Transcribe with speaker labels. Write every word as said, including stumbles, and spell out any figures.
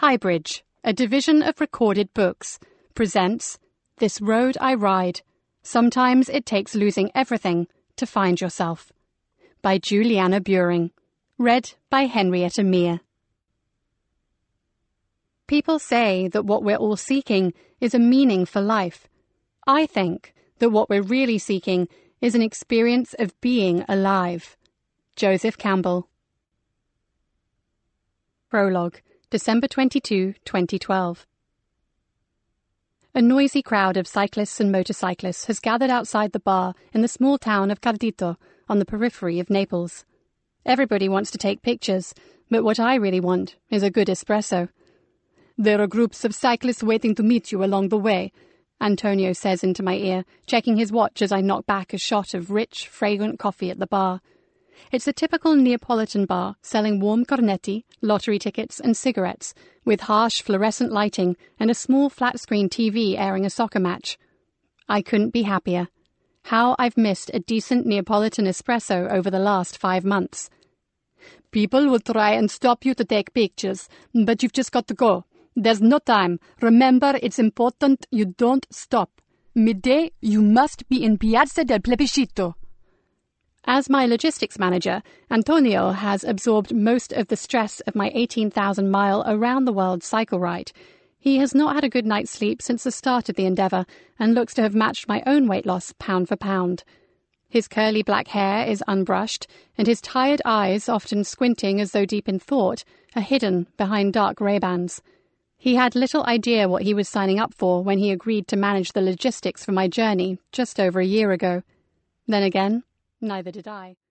Speaker 1: Highbridge, a division of Recorded Books, presents This Road I Ride. Sometimes it takes losing everything to find yourself. By Juliana Buring. Read by Henrietta Meir. People say that what we're all seeking is a meaning for life. I think that what we're really seeking is an experience of being alive. Joseph Campbell. Prologue, December twenty-second, twenty twelve. A noisy crowd of cyclists and motorcyclists has gathered outside the bar in the small town of Cardito on the periphery of Naples. Everybody wants to take pictures, but what I really want is a good espresso. "There are groups of cyclists waiting to meet you along the way," Antonio says into my ear, checking his watch as I knock back a shot of rich, fragrant coffee at the bar. It's a typical Neapolitan bar, selling warm cornetti, lottery tickets and cigarettes, with harsh fluorescent lighting and a small flat-screen T V airing a soccer match. I couldn't be happier. How I've missed a decent Neapolitan espresso over the last five months. "People will try and stop you to take pictures, but you've just got to go. There's no time. Remember, it's important you don't stop. Midday, you must be in Piazza del Plebiscito." As my logistics manager, Antonio has absorbed most of the stress of my eighteen thousand mile around-the-world cycle ride. He has not had a good night's sleep since the start of the endeavour and looks to have matched my own weight loss pound for pound. His curly black hair is unbrushed, and his tired eyes, often squinting as though deep in thought, are hidden behind dark Ray-Bans. He had little idea what he was signing up for when he agreed to manage the logistics for my journey just over a year ago. Then again, neither did I.